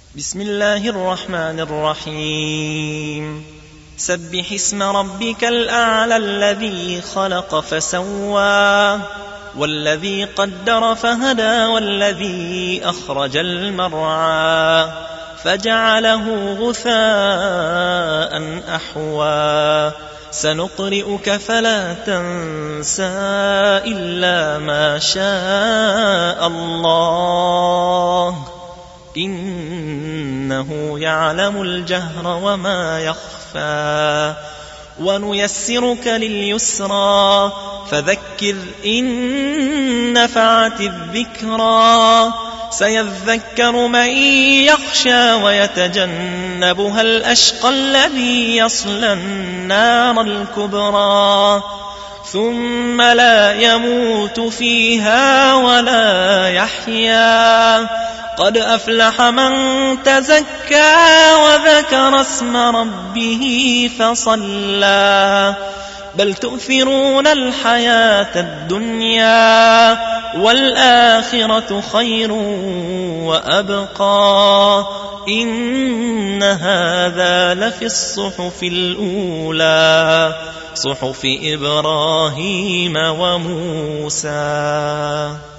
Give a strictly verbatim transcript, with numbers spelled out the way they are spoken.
بسم الله الرحمن الرحيم سبح اسم ربك الأعلى الذي خلق فسوى والذي قدر فهدى والذي أخرج المرعى فجعله غثاء أحوى سنقرئك فلا تنسى إلا ما شاء الله إنه يعلم الجهر وما يخفى ونيسرك لليسرى فذكر إن نفعت الذكرى سيذكر من يخشى ويتجنبها الأشقى الذي يصلى النار الكبرى ثم لا يموت فيها ولا يحيا قد أفلح من تزكى وذكر اسم ربه فصلى بل تؤثرون الحياة الدنيا والآخرة خير وأبقى إن هذا لفي الصحف الأولى صحف إبراهيم وموسى.